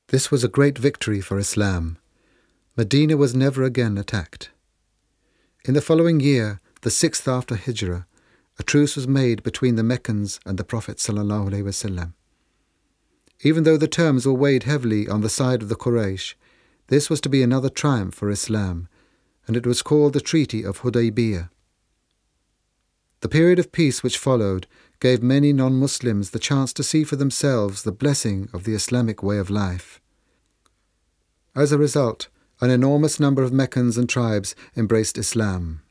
This was a great victory for Islam. Medina was never again attacked. In the following year, the 6th after Hijrah, a truce was made between the Meccans and the Prophet ﷺ. Even though the terms were weighed heavily on the side of the Quraysh, this was to be another triumph for Islam, and it was called the Treaty of Hudaybiyah. The period of peace which followed gave many non-Muslims the chance to see for themselves the blessing of the Islamic way of life. As a result, an enormous number of Meccans and tribes embraced Islam.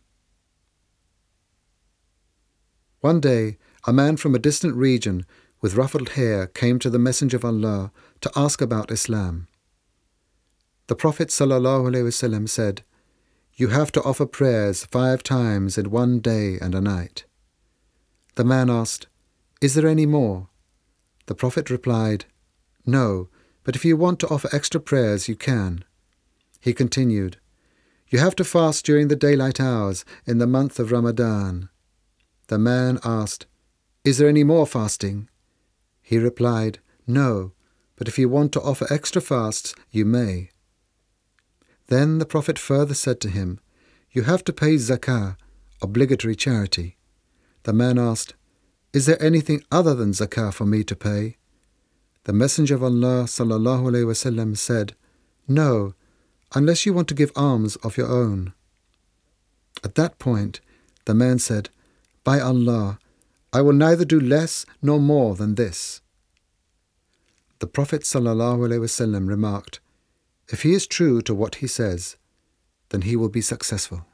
One day, a man from a distant region with ruffled hair came to the Messenger of Allah to ask about Islam. The Prophet ﷺ said, "You have to offer prayers 5 times in one day and a night." The man asked, "Is there any more?" The Prophet replied, "No, but if you want to offer extra prayers, you can." He continued, "You have to fast during the daylight hours in the month of Ramadan." The man asked, "Is there any more fasting?" He replied, "No, but if you want to offer extra fasts, you may." Then the Prophet further said to him, "You have to pay zakah, obligatory charity." The man asked, "Is there anything other than zakah for me to pay?" The Messenger of Allah ﷺ said, "No, unless you want to give alms of your own." At that point, the man said, "By Allah, I will neither do less nor more than this." The Prophet ﷺ remarked, "If he is true to what he says, then he will be successful."